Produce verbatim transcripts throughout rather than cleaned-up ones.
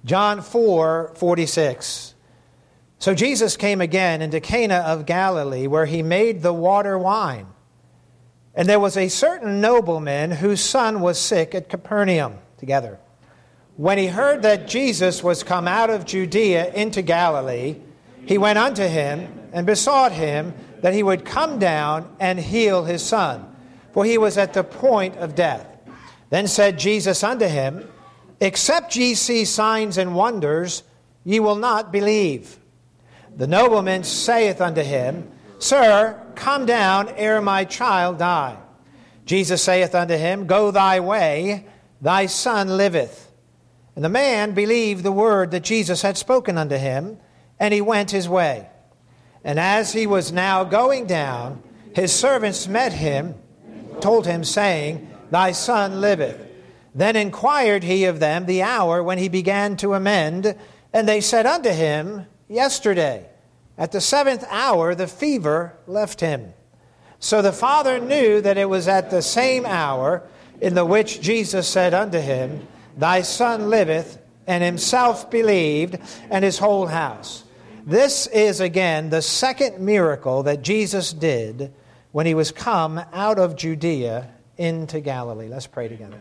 John four forty-six. So Jesus came again into Cana of Galilee, where he made the water wine. And there was a certain nobleman whose son was sick at Capernaum. Together. When he heard that Jesus was come out of Judea into Galilee, he went unto him and besought him that he would come down and heal his son, for he was at the point of death. Then said Jesus unto him, Except ye see signs and wonders, ye will not believe. The nobleman saith unto him, Sir, come down ere my child die. Jesus saith unto him, Go thy way, thy son liveth. And the man believed the word that Jesus had spoken unto him, and he went his way. And as he was now going down, his servants met him, told him, saying, Thy son liveth. Then inquired he of them the hour when he began to amend, and they said unto him, Yesterday, at the seventh hour, the fever left him. So the father knew that it was at the same hour in the which Jesus said unto him, Thy son liveth, and himself believed, and his whole house. This is again the second miracle that Jesus did when he was come out of Judea into Galilee. Let's pray together.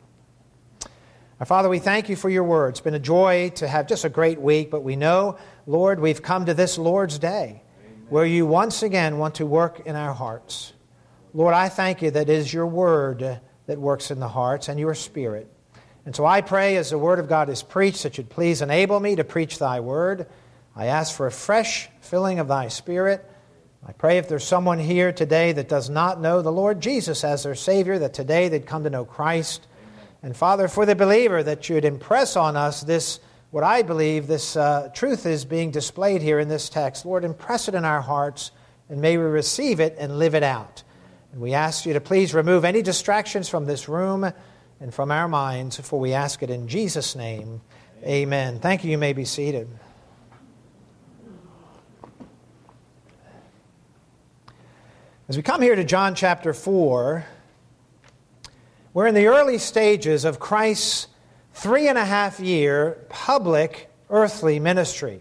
Our Father, we thank you for your word. It's been a joy to have just a great week, but we know, Lord, we've come to this Lord's Day where you once again want to work in our hearts. Lord, I thank you that it is your word that works in the hearts and your Spirit. And so I pray as the word of God is preached that you'd please enable me to preach thy word. I ask for a fresh filling of thy Spirit. I pray if there's someone here today that does not know the Lord Jesus as their Savior, that today they'd come to know Christ. And Father, for the believer, that you'd impress on us this, what I believe this uh, truth is being displayed here in this text. Lord, impress it in our hearts, and may we receive it and live it out. And we ask you to please remove any distractions from this room and from our minds, for we ask it in Jesus' name. Amen. Thank you. You may be seated. As we come here to John chapter four, we're in the early stages of Christ's three and a half year public earthly ministry.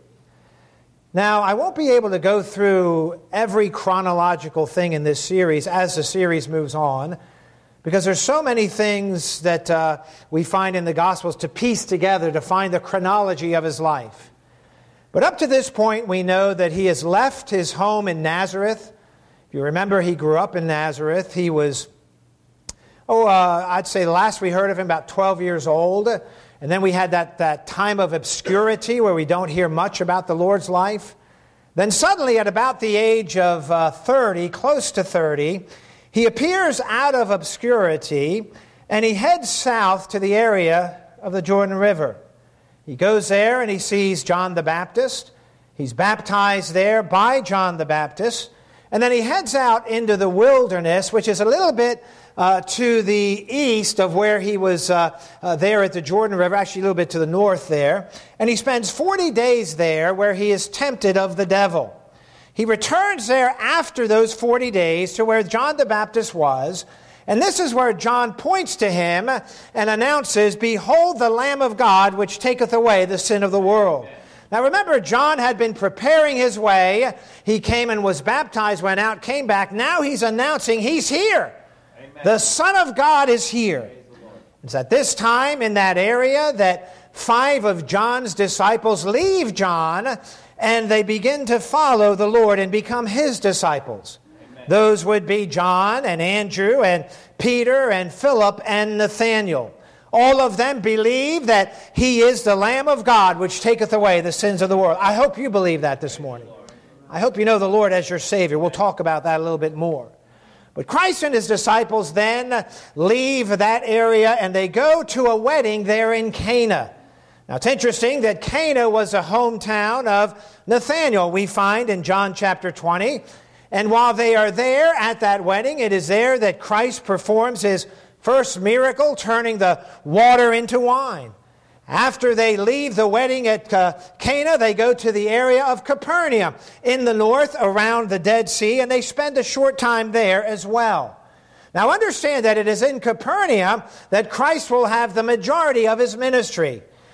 Now, I won't be able to go through every chronological thing in this series as the series moves on, because there's so many things that uh, we find in the Gospels to piece together to find the chronology of his life. But up to this point, we know that he has left his home in Nazareth. If you remember, he grew up in Nazareth. He was, oh, uh, I'd say the last we heard of him, about twelve years old. And then we had that, that time of obscurity where we don't hear much about the Lord's life. Then suddenly, at about the age of uh, thirty, close to thirty, he appears out of obscurity, and he heads south to the area of the Jordan River. He goes there and he sees John the Baptist. He's baptized there by John the Baptist. And then he heads out into the wilderness, which is a little bit uh, to the east of where he was uh, uh, there at the Jordan River, actually a little bit to the north there. And he spends forty days there where he is tempted of the devil. He returns there after those forty days to where John the Baptist was. And this is where John points to him and announces, Behold the Lamb of God, which taketh away the sin of the world. Now remember, John had been preparing his way. He came and was baptized, went out, came back. Now he's announcing he's here. Amen. The Son of God is here. It's at this time in that area that five of John's disciples leave John and they begin to follow the Lord and become his disciples. Amen. Those would be John and Andrew and Peter and Philip and Nathanael. All of them believe that he is the Lamb of God, which taketh away the sins of the world. I hope you believe that this morning. I hope you know the Lord as your Savior. We'll talk about that a little bit more. But Christ and his disciples then leave that area and they go to a wedding there in Cana. Now it's interesting that Cana was a hometown of Nathanael, we find in John chapter twenty. And while they are there at that wedding, it is there that Christ performs his first miracle, turning the water into wine. After they leave the wedding at uh, Cana, they go to the area of Capernaum in the north around the Dead Sea, and they spend a short time there as well. Now understand that it is in Capernaum that Christ will have the majority of his ministry.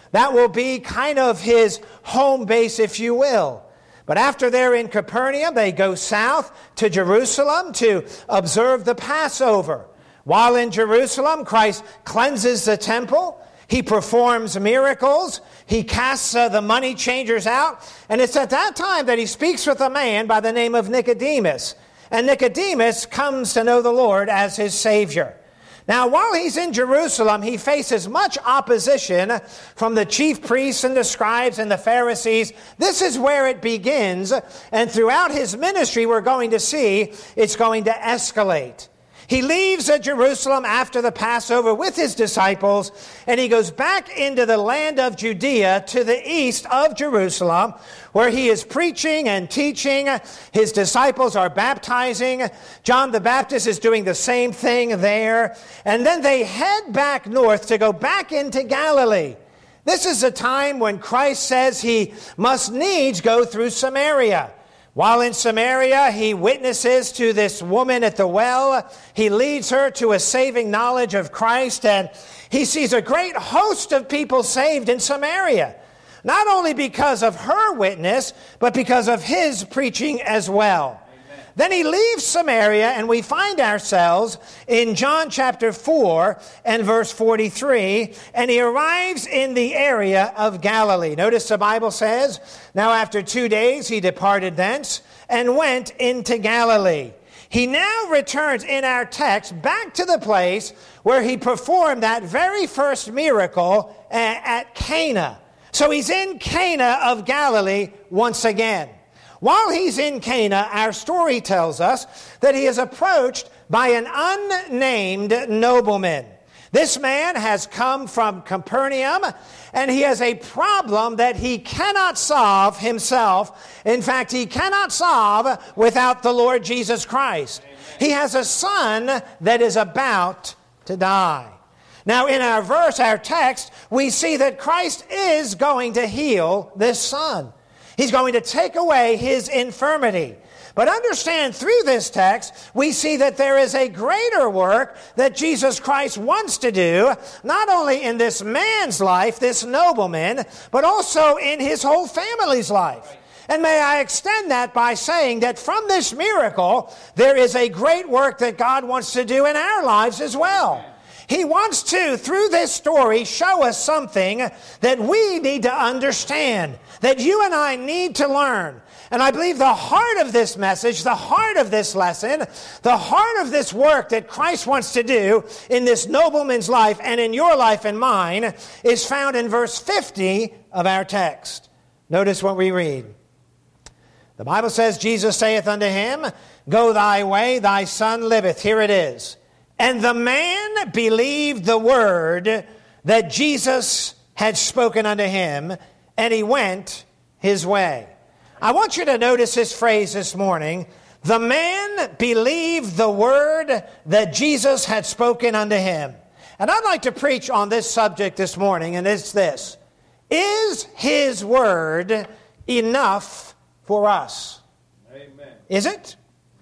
That will be kind of his home base, if you will. But after they're in Capernaum, they go south to Jerusalem to observe the Passover. While in Jerusalem, Christ cleanses the temple. He performs miracles. He casts uh, the money changers out. And it's at that time that he speaks with a man by the name of Nicodemus. And Nicodemus comes to know the Lord as his Savior. Now, while he's in Jerusalem, he faces much opposition from the chief priests and the scribes and the Pharisees. This is where it begins. And throughout his ministry, we're going to see it's going to escalate. He leaves Jerusalem after the Passover with his disciples, and he goes back into the land of Judea to the east of Jerusalem, where he is preaching and teaching. His disciples are baptizing. John the Baptist is doing the same thing there. And then they head back north to go back into Galilee. This is a time when Christ says he must needs go through Samaria. While in Samaria, he witnesses to this woman at the well. He leads her to a saving knowledge of Christ, and he sees a great host of people saved in Samaria. Not only because of her witness, but because of his preaching as well. Amen. Then he leaves Samaria, and we find ourselves in John chapter four and verse forty-three, and he arrives in the area of Galilee. Notice the Bible says, "Now after two days he departed thence and went into Galilee." He now returns in our text back to the place where he performed that very first miracle at Cana. So he's in Cana of Galilee once again. While he's in Cana, our story tells us that he is approached by an unnamed nobleman. This man has come from Capernaum, and he has a problem that he cannot solve himself. In fact, he cannot solve without the Lord Jesus Christ. Amen. He has a son that is about to die. Now, in our verse, our text, we see that Christ is going to heal this son. He's going to take away his infirmity. But understand, through this text, we see that there is a greater work that Jesus Christ wants to do, not only in this man's life, this nobleman, but also in his whole family's life. And may I extend that by saying that from this miracle, there is a great work that God wants to do in our lives as well. He wants to, through this story, show us something that we need to understand, that you and I need to learn. And I believe the heart of this message, the heart of this lesson, the heart of this work that Christ wants to do in this nobleman's life and in your life and mine is found in verse fifty of our text. Notice what we read. The Bible says, "Jesus saith unto him, Go thy way, thy son liveth." Here it is. "And the man believed the word that Jesus had spoken unto him, and he went his way." I want you to notice this phrase this morning. The man believed the word that Jesus had spoken unto him. And I'd like to preach on this subject this morning, and it's this. Is his word enough for us? Amen. Is it?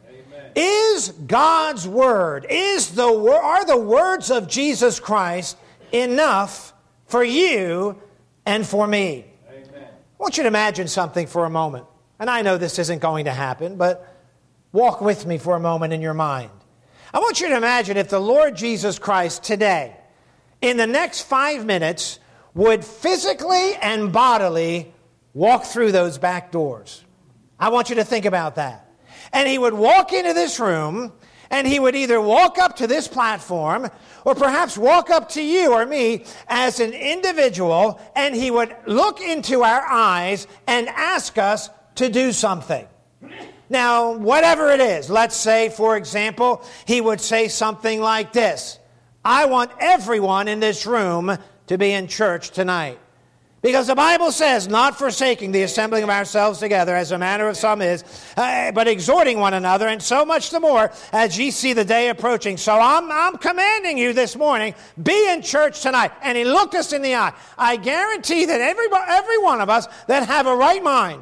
Is God's word, is the are the words of Jesus Christ enough for you and for me? Amen. I want you to imagine something for a moment. And I know this isn't going to happen, but walk with me for a moment in your mind. I want you to imagine if the Lord Jesus Christ today, in the next five minutes, would physically and bodily walk through those back doors. I want you to think about that. And he would walk into this room, and he would either walk up to this platform, or perhaps walk up to you or me as an individual, and he would look into our eyes and ask us to do something. Now, whatever it is, let's say, for example, he would say something like this: "I want everyone in this room to be in church tonight." Because the Bible says, "Not forsaking the assembling of ourselves together, as the manner of some is, uh, but exhorting one another, and so much the more as ye see the day approaching." So I'm, I'm commanding you this morning, be in church tonight. And he looked us in the eye. I guarantee that every, every one of us that have a right mind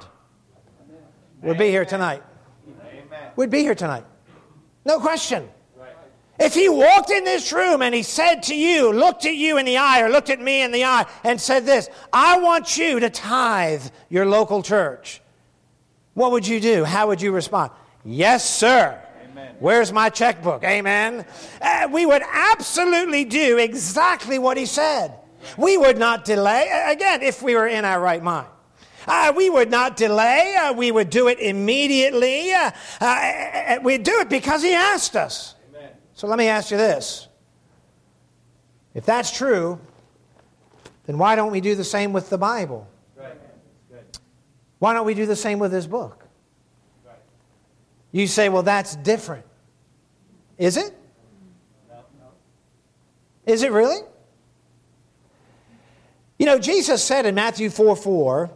would be here tonight. Would be here tonight. No question. If he walked in this room and he said to you, looked at you in the eye or looked at me in the eye and said this, I want you to tithe your local church, what would you do? How would you respond? Yes, sir. Amen. Where's my checkbook? Amen. Uh, we would absolutely do exactly what he said. We would not delay. Again, if we were in our right mind. Uh, we would not delay. Uh, we would do it immediately. Uh, uh, we'd do it because he asked us. Amen. So let me ask you this. If that's true, then why don't we do the same with the Bible? Right. Why don't we do the same with this book? Right. You say, well, that's different. Is it? No, no. Is it really? You know, Jesus said in Matthew four four,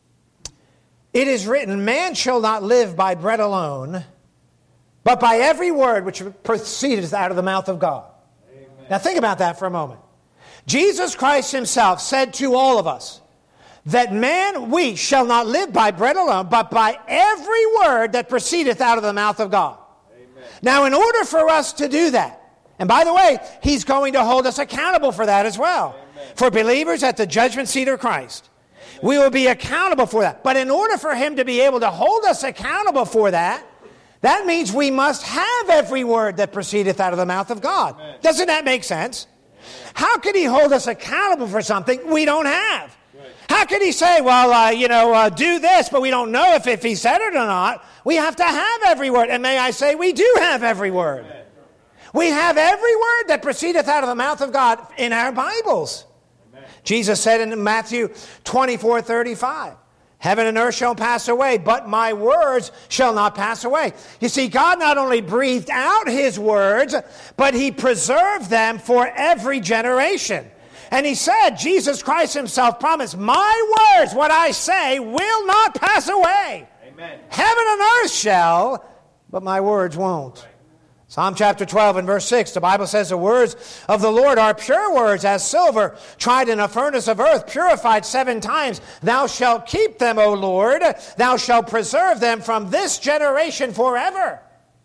it is written, man shall not live by bread alone, but by every word which proceedeth out of the mouth of God. Amen. Now think about that for a moment. Jesus Christ himself said to all of us that man, we shall not live by bread alone, but by every word that proceedeth out of the mouth of God. Amen. Now in order for us to do that, and by the way, he's going to hold us accountable for that as well. Amen. For believers at the judgment seat of Christ. We will be accountable for that. But in order for him to be able to hold us accountable for that, that means we must have every word that proceedeth out of the mouth of God. Amen. Doesn't that make sense? How could he hold us accountable for something we don't have? Right. How could he say, well, uh, you know, uh, do this, but we don't know if, if he said it or not? We have to have every word. And may I say, we do have every word. Amen. We have every word that proceedeth out of the mouth of God in our Bibles. Jesus said in Matthew twenty-four thirty-five, heaven and earth shall pass away, but my words shall not pass away. You see, God not only breathed out his words, but he preserved them for every generation. And he said, Jesus Christ himself promised, my words, what I say, will not pass away. Amen. Heaven and earth shall, but my words won't. Psalm chapter twelve and verse six, the Bible says, the words of the Lord are pure words as silver, tried in a furnace of earth, purified seven times. Thou shalt keep them, O Lord. Thou shalt preserve them from this generation forever.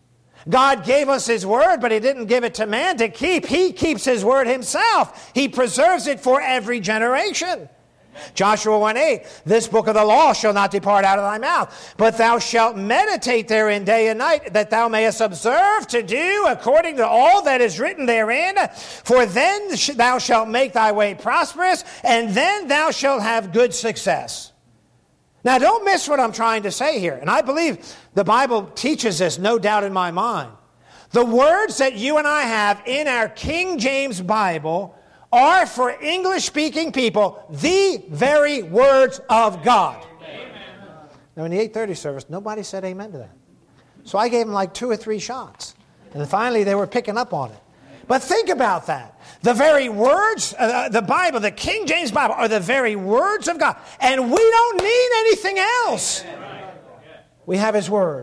God gave us his word, but he didn't give it to man to keep. He keeps his word himself. He preserves it for every generation. Joshua one eight, this book of the law shall not depart out of thy mouth, but thou shalt meditate therein day and night, that thou mayest observe to do according to all that is written therein. For then thou shalt make thy way prosperous, and then thou shalt have good success. Now don't miss what I'm trying to say here. And I believe the Bible teaches this, no doubt in my mind. The words that you and I have in our King James Bible are for English-speaking people the very words of God. Amen. Now in the eight thirty service, nobody said amen to that. So I gave them like two or three shots. And finally they were picking up on it. But think about that. The very words, uh, the Bible, the King James Bible, are the very words of God. And we don't need anything else. We have his word.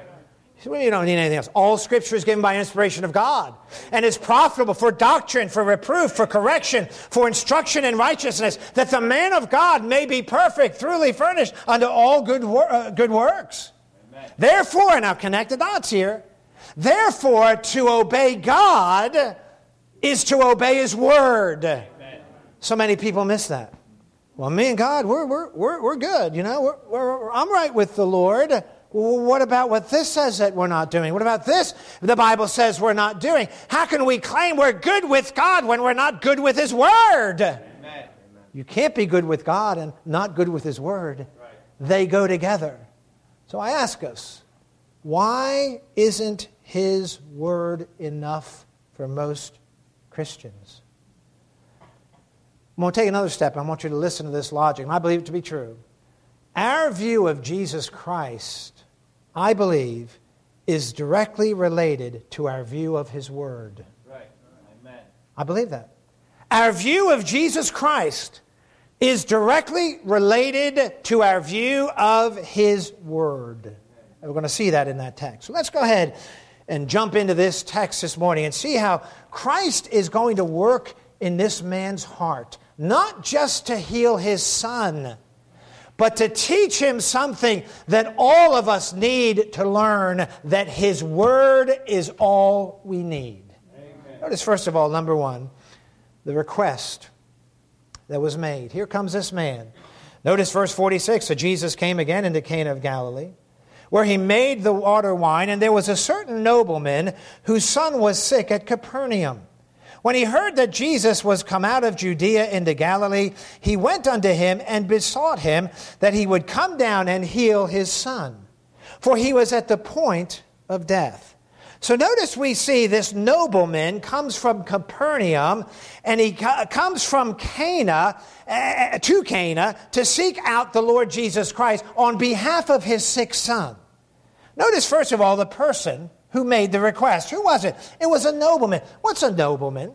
We don't need anything else. All Scripture is given by inspiration of God and is profitable for doctrine, for reproof, for correction, for instruction in righteousness, that the man of God may be perfect, thoroughly furnished unto all good wor- uh, good works. Amen. Therefore, and I've connected dots here, therefore to obey God is to obey his word. Amen. So many people miss that. Well, me and God, we're we're we're, we're good. You know, we're, we're, I'm right with the Lord. Well, what about what this says that we're not doing? What about this the Bible says we're not doing? How can we claim we're good with God when we're not good with his word? Amen. You can't be good with God and not good with his word. Right. They go together. So I ask us, why isn't his word enough for most Christians? I'm going to take another step. I want you to listen to this logic, and I believe it to be true. Our view of Jesus Christ, I believe, is directly related to our view of his word. Right. Amen. I believe that. Our view of Jesus Christ is directly related to our view of his word. And we're going to see that in that text. So let's go ahead and jump into this text this morning and see how Christ is going to work in this man's heart, not just to heal his son, but to teach him something that all of us need to learn, that his word is all we need. Amen. Notice, first of all, number one, the request that was made. Here comes this man. Notice verse forty-six. So Jesus came again into Cana of Galilee, where he made the water wine, and there was a certain nobleman whose son was sick at Capernaum. When he heard that Jesus was come out of Judea into Galilee, he went unto him and besought him that he would come down and heal his son, for he was at the point of death. So notice we see this nobleman comes from Capernaum, and he co- comes from Cana, uh, to Cana, to seek out the Lord Jesus Christ on behalf of his sick son. Notice, first of all, the person who made the request. Who was it? It was a nobleman. What's a nobleman?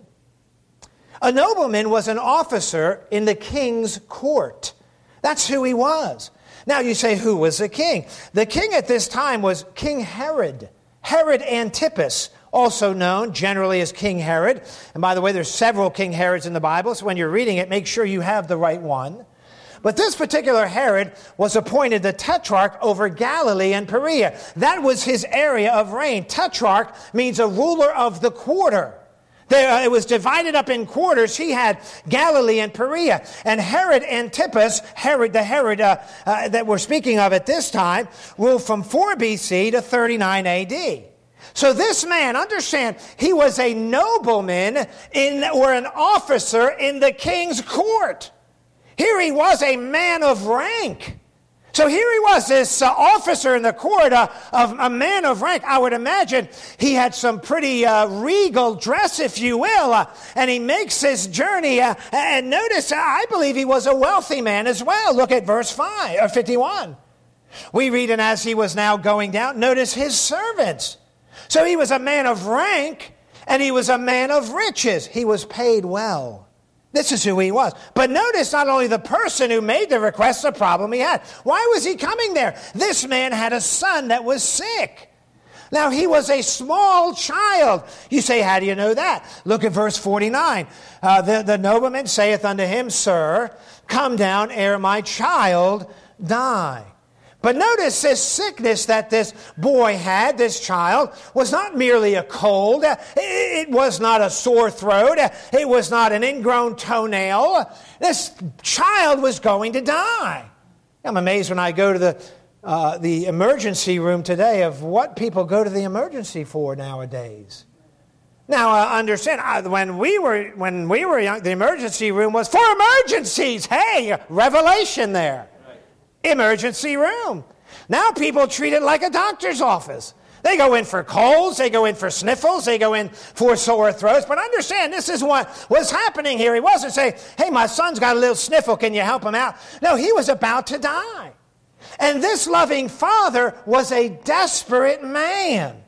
A nobleman was an officer in the king's court. That's who he was. Now you say, who was the king? The king at this time was King Herod. Herod Antipas, also known generally as King Herod. And by the way, there's several King Herods in the Bible, so when you're reading it, make sure you have the right one. But this particular Herod was appointed the tetrarch over Galilee and Perea. That was his area of reign. Tetrarch means a ruler of the quarter. There, it was divided up in quarters. He had Galilee and Perea. And Herod Antipas, Herod, the Herod uh, uh, that we're speaking of at this time, ruled from four B C to thirty-nine A D. So this man, understand, he was a nobleman in, or an officer in the king's court. Here he was, a man of rank. So here he was, this uh, officer in the court, uh, of a man of rank. I would imagine he had some pretty uh, regal dress, if you will, uh, and he makes his journey. Uh, and notice, uh, I believe he was a wealthy man as well. Look at verse five or fifty-one. We read, and as he was now going down, notice his servants. So he was a man of rank, and he was a man of riches. He was paid well. This is who he was. But notice not only the person who made the request, the problem he had. Why was he coming there? This man had a son that was sick. Now, he was a small child. You say, how do you know that? Look at verse forty-nine. Uh, the, the nobleman saith unto him, Sir, come down ere my child die. But notice this sickness that this boy had, this child, was not merely a cold. It was not a sore throat. It was not an ingrown toenail. This child was going to die. I'm amazed when I go to the uh, the emergency room today of what people go to the emergency for nowadays. Now, uh, understand, uh, when we were when we were young, the emergency room was for emergencies. Hey, revelation there. Emergency room. Now people treat it like a doctor's office. They go in for colds, they go in for sniffles, they go in for sore throats. But understand, this is what was happening here. He wasn't saying, hey, my son's got a little sniffle, can you help him out? No, he was about to die. And this loving father was a desperate man.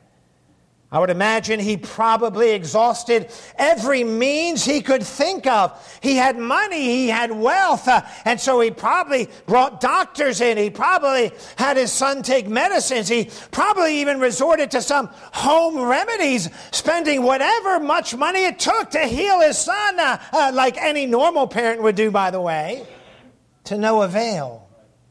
I would imagine he probably exhausted every means he could think of. He had money, he had wealth, uh, and so he probably brought doctors in. He probably had his son take medicines. He probably even resorted to some home remedies, spending whatever much money it took to heal his son, uh, uh, like any normal parent would do, by the way, to no avail.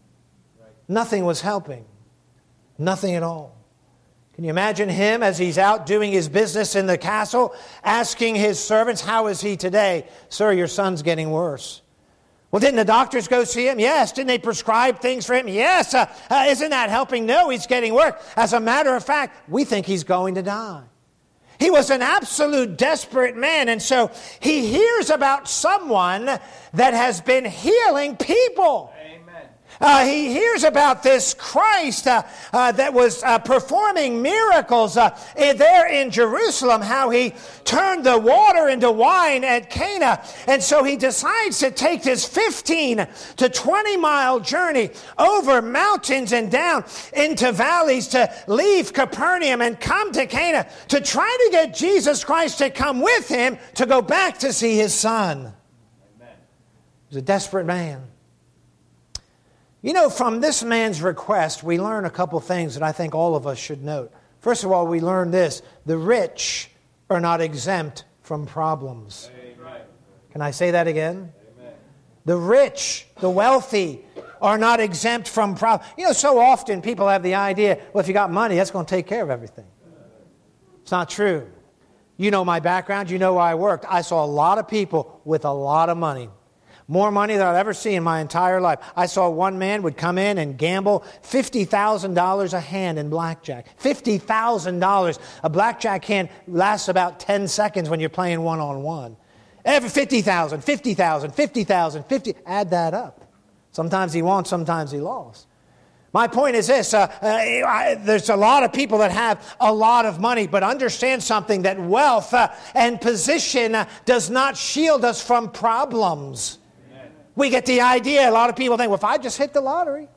Nothing was helping. Nothing at all. Can you imagine him as he's out doing his business in the castle, asking his servants, how is he today? Sir, your son's getting worse. Well, didn't the doctors go see him? Yes. Didn't they prescribe things for him? Yes. Uh, uh, isn't that helping? No, he's getting worse. As a matter of fact, we think he's going to die. He was an absolute desperate man, and so he hears about someone that has been healing people. Uh, he hears about this Christ uh, uh, that was uh, performing miracles uh, there in Jerusalem, how he turned the water into wine at Cana. And so he decides to take this fifteen to twenty mile journey over mountains and down into valleys to leave Capernaum and come to Cana to try to get Jesus Christ to come with him to go back to see his son. Amen. He was a desperate man. You know, from this man's request, we learn a couple things that I think all of us should note. First of all, we learn this: the rich are not exempt from problems. Amen. Can I say that again? Amen. The rich, the wealthy, are not exempt from problems. You know, so often people have the idea, well, if you got money, that's going to take care of everything. It's not true. You know my background. You know where I worked. I saw a lot of people with a lot of money. More money than I've ever seen in my entire life. I saw one man would come in and gamble fifty thousand dollars a hand in blackjack. fifty thousand dollars. A blackjack hand lasts about ten seconds when you're playing one-on-one. Every fifty thousand, fifty thousand, fifty thousand, fifty. Add that up. Sometimes he won, sometimes he lost. My point is this, uh, uh, I, there's a lot of people that have a lot of money, but understand something, that wealth uh, and position uh, does not shield us from problems. Amen. We get the idea, a lot of people think, well, if I just hit the lottery.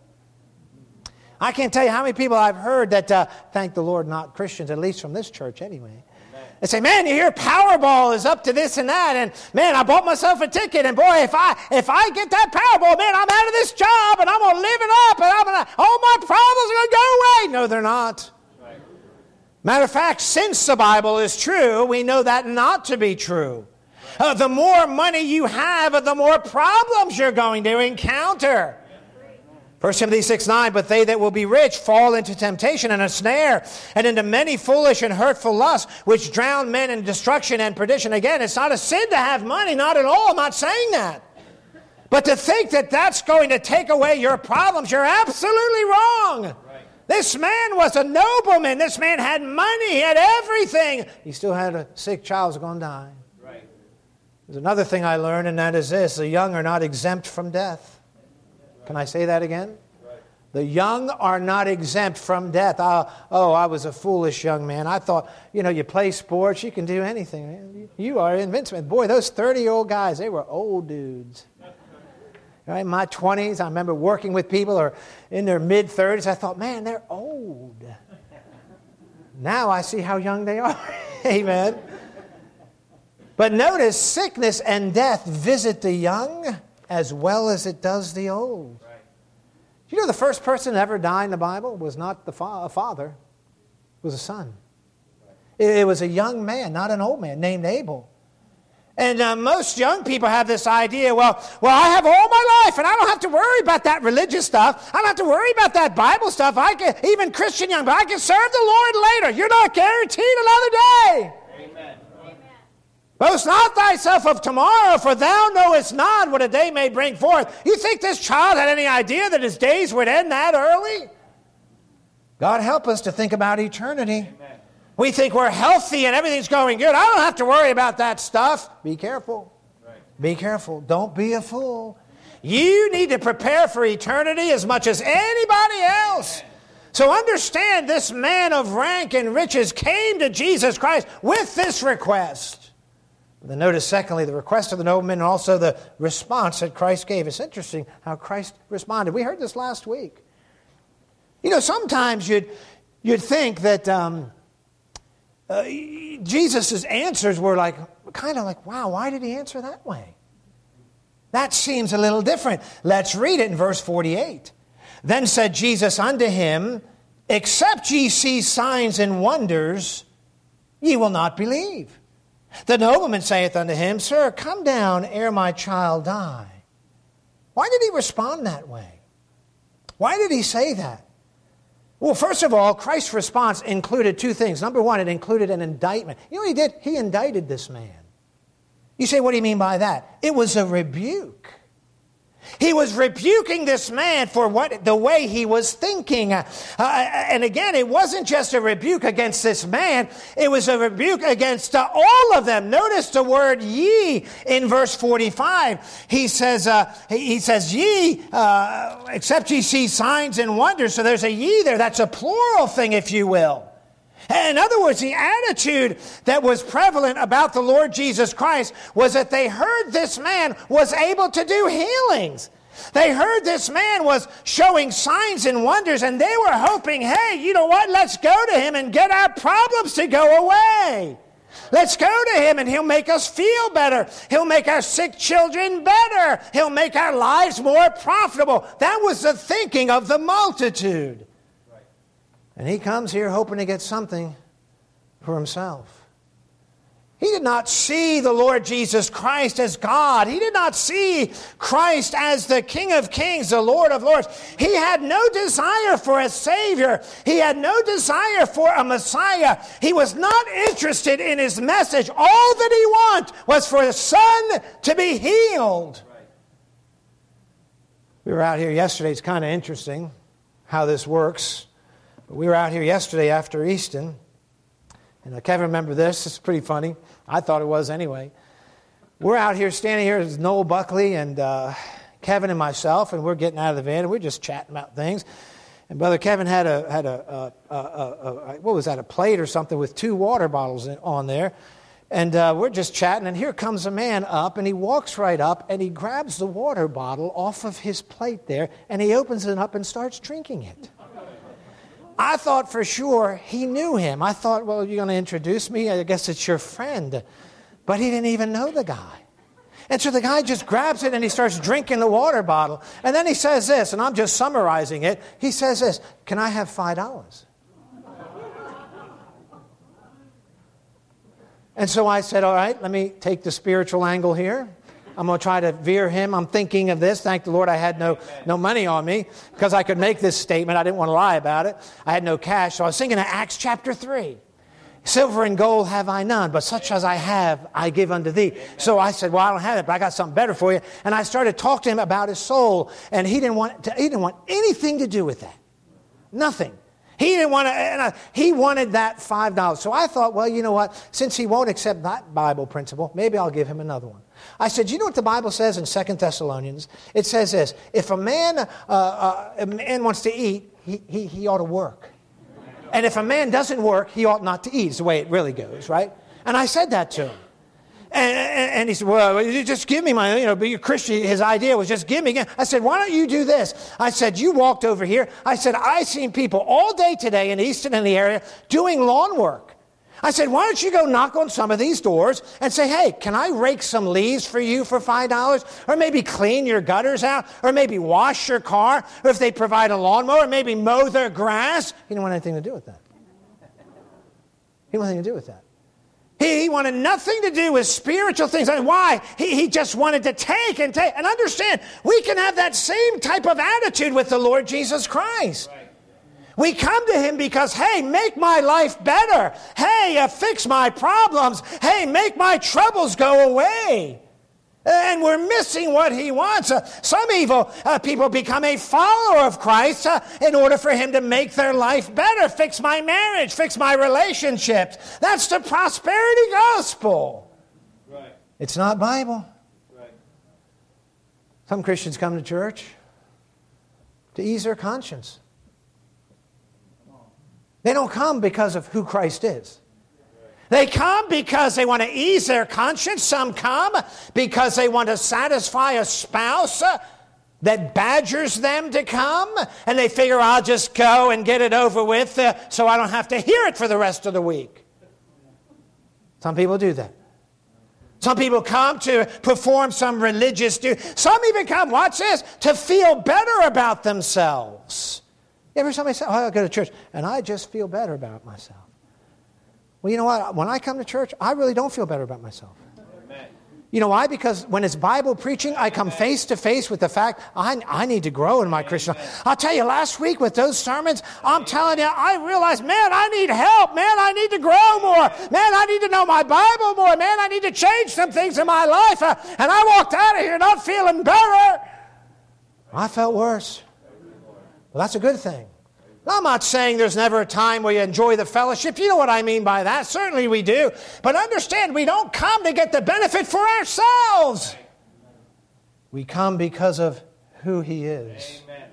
I can't tell you how many people I've heard that, uh, thank the Lord, not Christians, at least from this church anyway. They say, man, you hear Powerball is up to this and that, and man, I bought myself a ticket, and boy, if I if I get that Powerball, man, I'm out of this job, and I'm going to live it up, and I'm going to, all my problems are going to go away. No, they're not. Right. Matter of fact, since the Bible is true, we know that not to be true. Right. Uh, the more money you have, the more problems you're going to encounter. First Timothy six nine, but they that will be rich fall into temptation and a snare, and into many foolish and hurtful lusts, which drown men in destruction and perdition. Again, it's not a sin to have money, not at all. I'm not saying that. But to think that that's going to take away your problems, you're absolutely wrong. Right. This man was a nobleman. This man had money, he had everything. He still had a sick child who was going to die. Right. There's another thing I learned, and that is this: the young are not exempt from death. Can I say that again? Right. The young are not exempt from death. Oh, oh, I was a foolish young man. I thought, you know, you play sports, you can do anything. You are invincible. Boy, those thirty-year-old guys, they were old dudes. Right? In my twenties, I remember working with people who are in their mid-thirties. I thought, man, they're old. Now I see how young they are. Amen. But notice, sickness and death visit the young as well as it does the old. Right. You know the first person to ever die in the Bible was not the fa- a father, it was a son. Right. It, it was a young man, not an old man, named Abel. And uh, most young people have this idea, well, well, I have all my life, and I don't have to worry about that religious stuff. I don't have to worry about that Bible stuff. I can, even Christian young, but I can serve the Lord later. You're not guaranteed another day. Amen. Boast not thyself of tomorrow, for thou knowest not what a day may bring forth. You think this child had any idea that his days would end that early? God help us to think about eternity. Amen. We think we're healthy and everything's going good. I don't have to worry about that stuff. Be careful. Right. Be careful. Don't be a fool. You need to prepare for eternity as much as anybody else. Amen. So understand, this man of rank and riches came to Jesus Christ with this request. Then notice, secondly, the request of the nobleman and also the response that Christ gave. It's interesting how Christ responded. We heard this last week. You know, sometimes you'd, you'd think that um, uh, Jesus' answers were like, kind of like, wow, why did he answer that way? That seems a little different. Let's read it in verse forty-eight. Then said Jesus unto him, except ye see signs and wonders, ye will not believe. The nobleman saith unto him, Sir, come down ere my child die. Why did he respond that way? Why did he say that? Well, first of all, Christ's response included two things. Number one, it included an indictment. You know what he did? He indicted this man. You say, what do you mean by that? It was a rebuke. He was rebuking this man for what the way he was thinking. Uh, and again, it wasn't just a rebuke against this man. It was a rebuke against uh, all of them. Notice the word ye in verse forty-five. He says, uh, he says, ye, uh, except ye see signs and wonders. So there's a ye there. That's a plural thing, if you will. In other words, the attitude that was prevalent about the Lord Jesus Christ was that they heard this man was able to do healings. They heard this man was showing signs and wonders, and they were hoping, hey, you know what? Let's go to him and get our problems to go away. Let's go to him and he'll make us feel better. He'll make our sick children better. He'll make our lives more profitable. That was the thinking of the multitude. And he comes here hoping to get something for himself. He did not see the Lord Jesus Christ as God. He did not see Christ as the King of Kings, the Lord of Lords. He had no desire for a Savior. He had no desire for a Messiah. He was not interested in his message. All that he wanted was for his son to be healed. We were out here yesterday. It's kind of interesting how this works. But we were out here yesterday after Easton. And I can't remember this. It's pretty funny. I thought it was anyway. We're out here, standing here with Noel Buckley and uh, Kevin and myself, and we're getting out of the van, and we're just chatting about things. And Brother Kevin had a had a, a, a, a, a what was that, a plate or something with two water bottles in, on there. And uh, we're just chatting, and here comes a man up, and he walks right up, and he grabs the water bottle off of his plate there, and he opens it up and starts drinking it. I thought for sure he knew him. I thought, well, you're going to introduce me? I guess it's your friend. But he didn't even know the guy. And so the guy just grabs it and he starts drinking the water bottle. And then he says this, and I'm just summarizing it. He says this, "Can I have five dollars? And so I said, all right, let me take the spiritual angle here. I'm going to try to veer him. I'm thinking of this. Thank the Lord I had no, no money on me because I could make this statement. I didn't want to lie about it. I had no cash. So I was thinking of Acts chapter three. Silver and gold have I none, but such as I have, I give unto thee. So I said, well, I don't have it, but I got something better for you. And I started talking to him about his soul. And he didn't want to, he didn't want anything to do with that. Nothing. He didn't want to, and I, he wanted that five dollars. So I thought, well, you know what? Since he won't accept that Bible principle, maybe I'll give him another one. I said, you know what the Bible says in Second Thessalonians? It says this, if a man, uh, uh, a man wants to eat, he, he, he ought to work. And if a man doesn't work, he ought not to eat. It's the way it really goes, right? And I said that to him. And, and, and he said, well, you just give me my, you know, be a Christian. His idea was just give me. I said, why don't you do this? I said, you walked over here. I said, I've seen people all day today in Easton and the area doing lawn work. I said, why don't you go knock on some of these doors and say, hey, can I rake some leaves for you for five dollars? Or maybe clean your gutters out? Or maybe wash your car? Or if they provide a lawnmower, maybe mow their grass? He didn't want anything to do with that. He didn't want anything to do with that. He, he wanted nothing to do with spiritual things. I mean, why? He, he just wanted to take and take. And understand, we can have that same type of attitude with the Lord Jesus Christ. Right. We come to him because, hey, make my life better. Hey, uh, fix my problems. Hey, make my troubles go away. And we're missing what he wants. Uh, some evil uh, people become a follower of Christ uh, in order for him to make their life better. Fix my marriage. Fix my relationships. That's the prosperity gospel. Right. It's not Bible. Right. Some Christians come to church to ease their conscience. They don't come because of who Christ is. They come because they want to ease their conscience. Some come because they want to satisfy a spouse that badgers them to come. And they figure, I'll just go and get it over with uh, so I don't have to hear it for the rest of the week. Some people do that. Some people come to perform some religious duty. Some even come, watch this, to feel better about themselves. You ever somebody say, oh, I go to church, and I just feel better about myself. Well, you know what? When I come to church, I really don't feel better about myself. Amen. You know why? Because when it's Bible preaching, I come face to face with the fact I, I need to grow in my Christian life. I'll tell you, last week with those sermons, I'm telling you, I realized, man, I need help. Man, I need to grow more. Man, I need to know my Bible more. Man, I need to change some things in my life. Uh, and I walked out of here not feeling better. I felt worse. Well, that's a good thing. I'm not saying there's never a time where you enjoy the fellowship. You know what I mean by that. Certainly we do. But understand, we don't come to get the benefit for ourselves. We come because of who he is. Amen.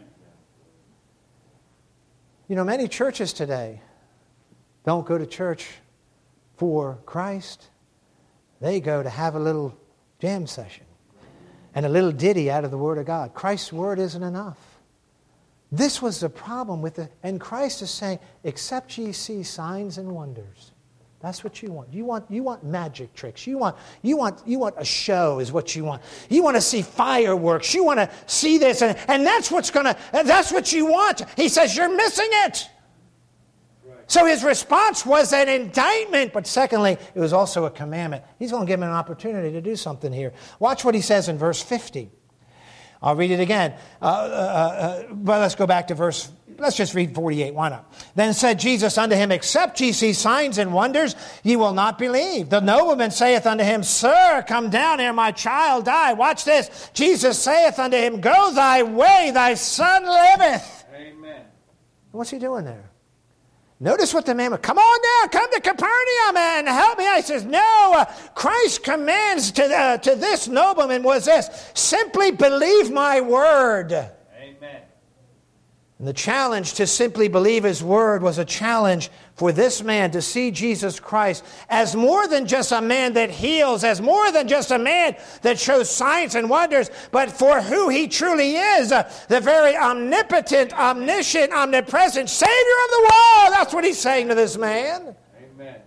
You know, many churches today don't go to church for Christ. They go to have a little jam session and a little ditty out of the Word of God. Christ's Word isn't enough. This was the problem with it. And Christ is saying, except ye see signs and wonders. That's what you want. You want you want magic tricks. You want you want you want a show is what you want. You want to see fireworks. You want to see this and, and that's what's gonna that's what you want. He says you're missing it. Right. So his response was an indictment, but secondly, it was also a commandment. He's going to give him an opportunity to do something here. Watch what he says in verse fifty. I'll read it again. Uh, uh, uh, but let's go back to verse, let's just read forty-eight. Why not? Then said Jesus unto him, except ye see signs and wonders, ye will not believe. The nobleman saith unto him, Sir, come down ere my child die. Watch this. Jesus saith unto him, Go thy way, thy son liveth. Amen. What's he doing there? Notice what the man was, come on down, come to Capernaum and help me. I says, no, uh, Christ's commands to, uh, to this nobleman was this, simply believe my word. Amen. And the challenge to simply believe his word was a challenge for this man to see Jesus Christ as more than just a man that heals, as more than just a man that shows signs and wonders, but for who he truly is, uh, the very omnipotent, omniscient, omnipresent Savior of the world. That's what he's saying to this man. Amen.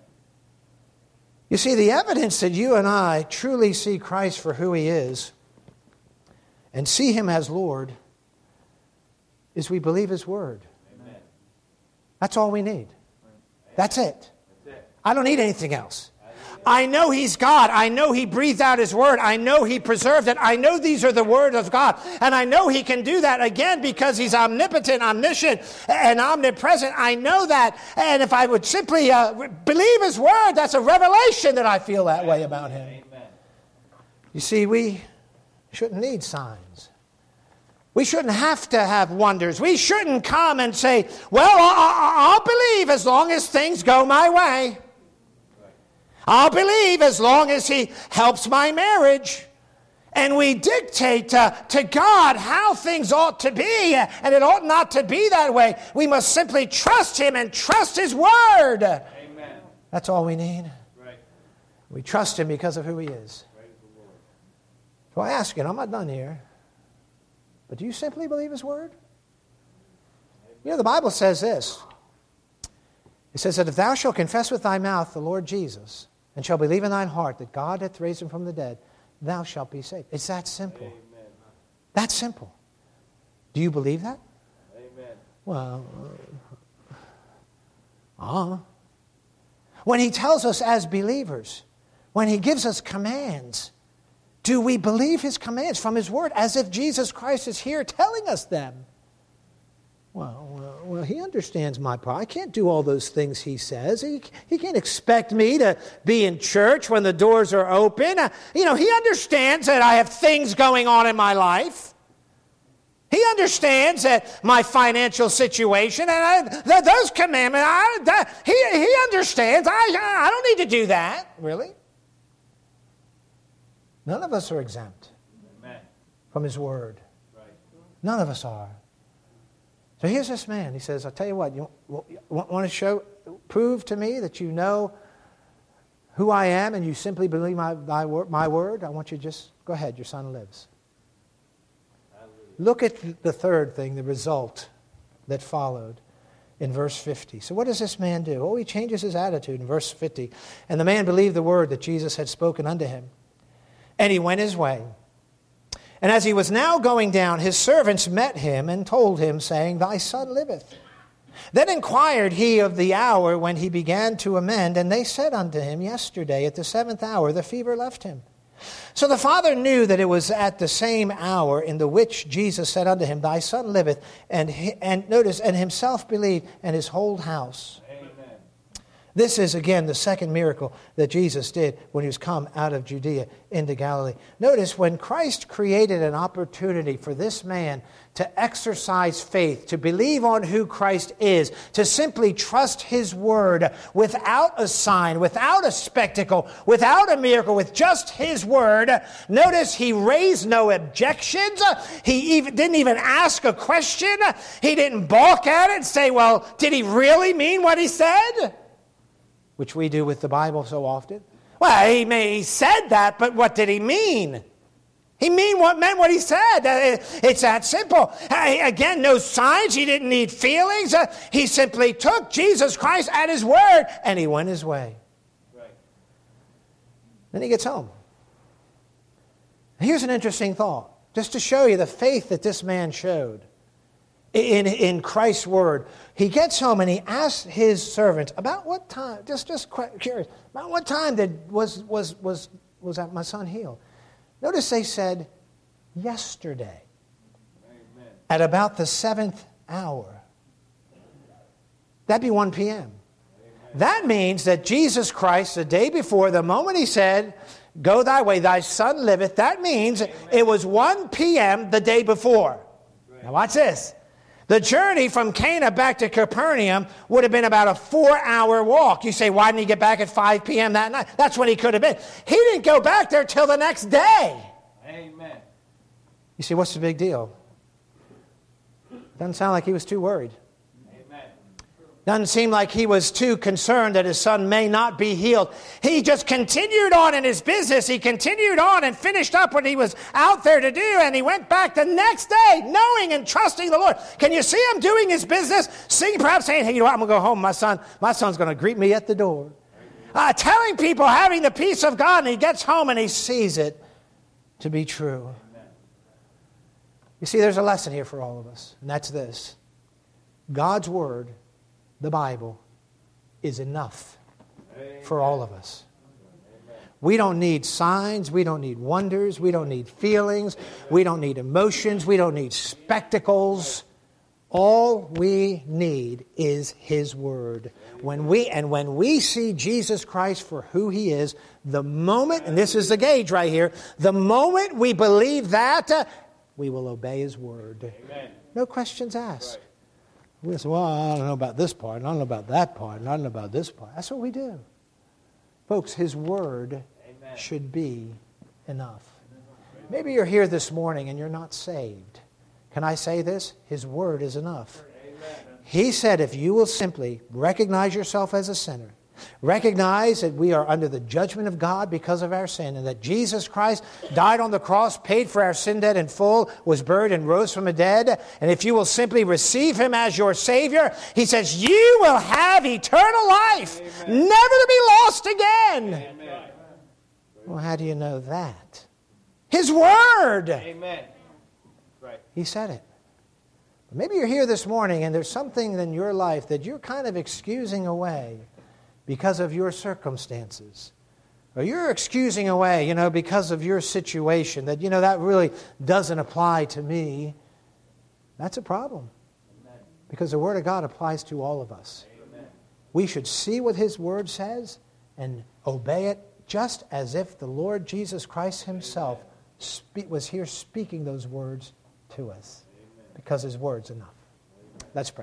You see, the evidence that you and I truly see Christ for who he is and see him as Lord is we believe his word. Amen. That's all we need. That's it. That's it. I don't need anything else. I know he's God. I know he breathed out his word. I know he preserved it. I know these are the word of God. And I know he can do that again because he's omnipotent, omniscient, and omnipresent. I know that. And if I would simply uh, believe his word, that's a revelation that I feel that way about him. Amen. You see, we shouldn't need signs. We shouldn't have to have wonders. We shouldn't come and say, well, I'll believe as long as things go my way. I'll believe as long as he helps my marriage. And we dictate uh, to God how things ought to be, and it ought not to be that way. We must simply trust him and trust his word. Amen. That's all we need. Right. We trust him because of who he is. Praise the Lord. So I ask you, and I'm not done here, but do you simply believe his word? You know, the Bible says this. It says that if thou shalt confess with thy mouth the Lord Jesus, and shalt believe in thine heart that God hath raised him from the dead, thou shalt be saved. It's that simple. Amen. That simple. Do you believe that? Amen. Well, uh, when he tells us as believers, when he gives us commands, do we believe his commands from his word as if Jesus Christ is here telling us them? Well, well, well he understands my part. I can't do all those things he says. He, he can't expect me to be in church when the doors are open. Uh, you know, he understands that I have things going on in my life. He understands that my financial situation, and I, th- those commandments, I, that, he, he understands. I, I don't need to do that, really. None of us are exempt Amen. from his word. Right. None of us are. So here's this man. He says, I'll tell you what, you want to show, prove to me that you know who I am and you simply believe my, my, my word? I want you to just, go ahead, your son lives. Hallelujah. Look at the third thing, the result that followed in verse fifty. So what does this man do? Oh, he changes his attitude in verse fifty. And the man believed the word that Jesus had spoken unto him. And he went his way. And as he was now going down, his servants met him and told him, saying, Thy son liveth. Then inquired he of the hour when he began to amend, and they said unto him, Yesterday at the seventh hour the fever left him. So the father knew that it was at the same hour in the which Jesus said unto him, Thy son liveth. And, he, and notice, and himself believed, and his whole house. This is, again, the second miracle that Jesus did when he was come out of Judea into Galilee. Notice, when Christ created an opportunity for this man to exercise faith, to believe on who Christ is, to simply trust his word without a sign, without a spectacle, without a miracle, with just his word, notice he raised no objections. He even, didn't even ask a question. He didn't balk at it and say, well, did he really mean what he said? Which we do with the Bible so often. Well, he may he said that, but what did he mean? He mean what meant what he said. It's that simple. Again, no signs. He didn't need feelings. He simply took Jesus Christ at his word, and he went his way. Right. Then he gets home. Here's an interesting thought, just to show you the faith that this man showed. in, in Christ's word. He gets home and he asks his servants, about what time, just, just curious, about what time did, was, was, was, was that my son healed? Notice they said, yesterday, Amen. At about the seventh hour. That'd be one p.m. Amen. That means that Jesus Christ, the day before, the moment he said, go thy way, thy son liveth, that means Amen. It was one p.m. the day before. Right. Now watch this. The journey from Cana back to Capernaum would have been about a four-hour walk. You say, why didn't he get back at five p.m. that night? That's when he could have been. He didn't go back there till the next day. Amen. You see, what's the big deal? Doesn't sound like he was too worried. Amen. Doesn't seem like he was too concerned that his son may not be healed. He just continued on in his business. He continued on and finished up what he was out there to do. And he went back the next day knowing and trusting the Lord. Can you see him doing his business? Seeing, perhaps saying, hey, you know what? I'm going to go home. My son, my son's going to greet me at the door. Uh, telling people, having the peace of God. And he gets home and he sees it to be true. Amen. You see, there's a lesson here for all of us. And that's this. God's word, the Bible, is enough Amen. For all of us. Amen. We don't need signs. We don't need wonders. We don't need feelings. Amen. We don't need emotions. We don't need spectacles. All we need is His Word. When we and when we see Jesus Christ for who He is, the moment, and this is the gauge right here, the moment we believe that, uh, we will obey His Word. Amen. No questions asked. Right. We say, well, I don't know about this part, and I don't know about that part, and I don't know about this part. That's what we do. Folks, His Word Amen. Should be enough. Maybe you're here this morning and you're not saved. Can I say this? His Word is enough. Amen. He said if you will simply recognize yourself as a sinner, recognize that we are under the judgment of God because of our sin, and that Jesus Christ died on the cross, paid for our sin debt in full, was buried and rose from the dead, and if you will simply receive Him as your Savior, He says you will have eternal life, Amen. Never to be lost again. Amen. Well, how do you know that? His Word. Amen. Right. He said it. But maybe you're here this morning and there's something in your life that you're kind of excusing away because of your circumstances. Or you're excusing away, you know, because of your situation, that, you know, that really doesn't apply to me. That's a problem. Amen. Because the Word of God applies to all of us. Amen. We should see what His Word says and obey it just as if the Lord Jesus Christ Himself spe- was here speaking those words to us. Amen. Because His Word's enough. Amen. Let's pray.